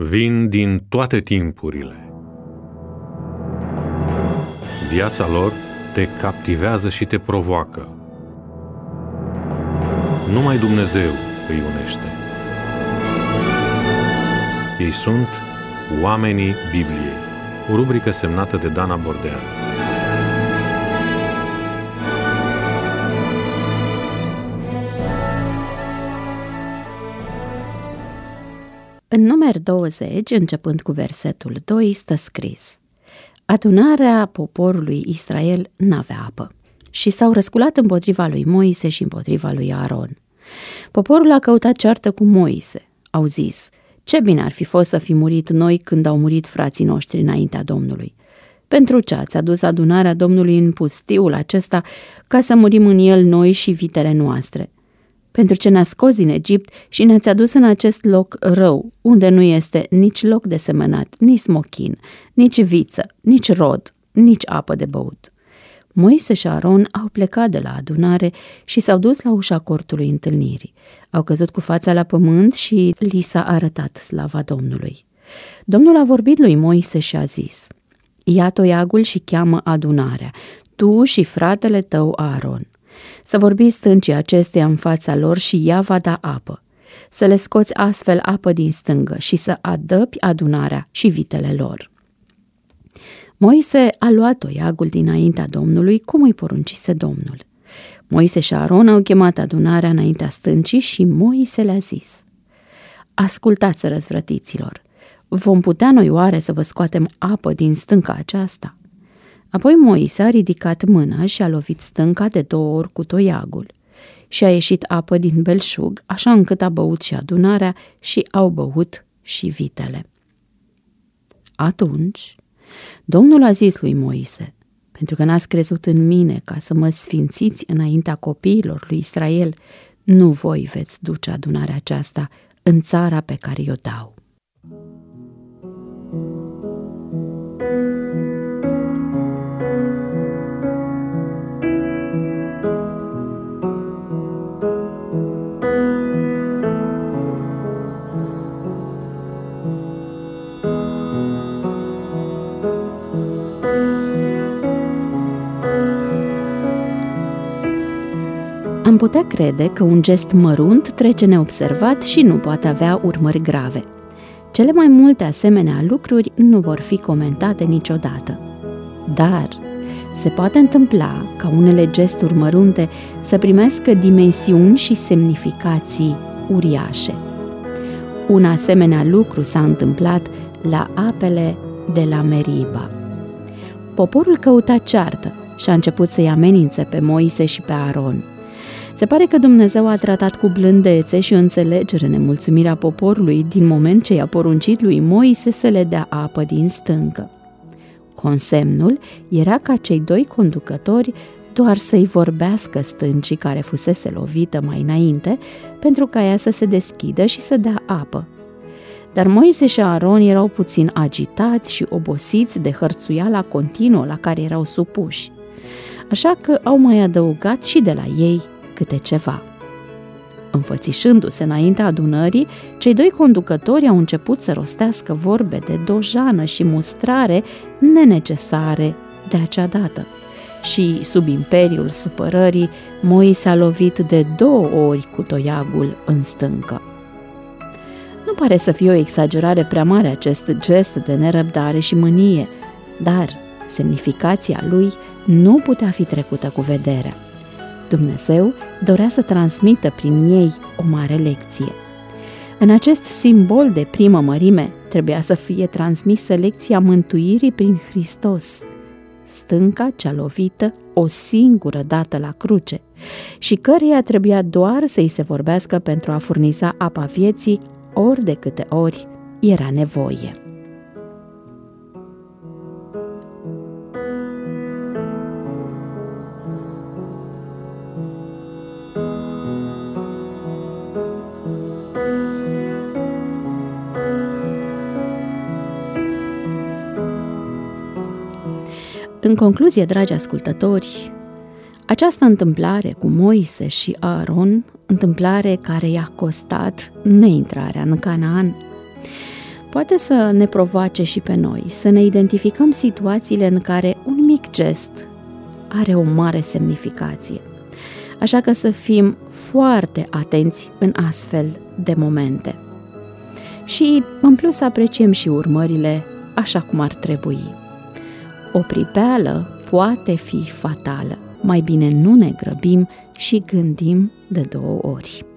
vin din toate timpurile. Viața lor te captivează și te provoacă. Numai Dumnezeu îi unește. Ei sunt Oamenii Bibliei, o rubrică semnată de Dana Bordean. În Numeri 20, începând cu versetul 2, stă scris: Adunarea poporului Israel n-avea apă și s-au răsculat împotriva lui Moise și împotriva lui Aaron. Poporul a căutat ceartă cu Moise. Au zis: ce bine ar fi fost să fi murit noi când au murit frații noștri înaintea Domnului. Pentru ce ați adus adunarea Domnului în pustiul acesta ca să murim în el noi și vitele noastre? Pentru ce ne-ați scos din Egipt și ne-ați adus în acest loc rău, unde nu este nici loc de semănat, nici smochin, nici viță, nici rod, nici apă de băut. Moise și Aron au plecat de la adunare și s-au dus la ușa cortului întâlnirii. Au căzut cu fața la pământ și li s-a arătat slava Domnului. Domnul a vorbit lui Moise și a zis: ia toiagul și cheamă adunarea, tu și fratele tău Aaron. Să vorbiți stâncii acesteia în fața lor și ea va da apă. Să le scoți astfel apă din stângă și să adăpi adunarea și vitele lor. Moise a luat toiagul dinaintea Domnului, cum îi poruncise Domnul. Moise și Aron au chemat adunarea înaintea stâncii și Moise le-a zis: ascultați, răzvrătiților, vom putea noi oare să vă scoatem apă din stânca aceasta? Apoi Moise a ridicat mâna și a lovit stânca de 2 ori cu toiagul și a ieșit apă din belșug, așa încât a băut și adunarea și au băut și vitele. Atunci Domnul a zis lui Moise: pentru că n-ați crezut în mine ca să mă sfințiți înaintea copiilor lui Israel, nu voi veți duce adunarea aceasta în țara pe care i-o dau. Am putea crede că un gest mărunt trece neobservat și nu poate avea urmări grave. Cele mai multe asemenea lucruri nu vor fi comentate niciodată. Dar se poate întâmpla ca unele gesturi mărunte să primească dimensiuni și semnificații uriașe. Un asemenea lucru s-a întâmplat la apele de la Meriba. Poporul căuta ceartă și a început să-i amenințe pe Moise și pe Aron. Se pare că Dumnezeu a tratat cu blândețe și înțelegere nemulțumirea poporului din moment ce i-a poruncit lui Moise să le dea apă din stâncă. Consemnul era ca cei 2 conducători doar să-i vorbească stâncii care fusese lovită mai înainte, pentru ca ea să se deschidă și să dea apă. Dar Moise și Aron erau puțin agitați și obosiți de hărțuiala continuă la care erau supuși, așa că au mai adăugat și de la ei câte ceva. Înfățișându-se înaintea adunării, cei 2 conducători au început să rostească vorbe de dojană și mustrare nenecesare de acea dată. Și, sub imperiul supărării, Moise a lovit de 2 ori cu toiagul în stâncă. Nu pare să fie o exagerare prea mare acest gest de nerăbdare și mânie, dar semnificația lui nu putea fi trecută cu vederea. Dumnezeu dorea să transmită prin ei o mare lecție. În acest simbol de primă mărime trebuia să fie transmisă lecția mântuirii prin Hristos, stânca cea lovită o singură dată la cruce și căreia trebuia doar să-i se vorbească pentru a furniza apa vieții ori de câte ori era nevoie. În concluzie, dragi ascultători, această întâmplare cu Moise și Aaron, întâmplare care i-a costat neintrarea în Canaan, poate să ne provoace și pe noi să ne identificăm situațiile în care un mic gest are o mare semnificație. Așa că să fim foarte atenți în astfel de momente. Și, în plus, apreciem și urmările așa cum ar trebui. O pripeală poate fi fatală. Mai bine nu ne grăbim și gândim de 2 ori.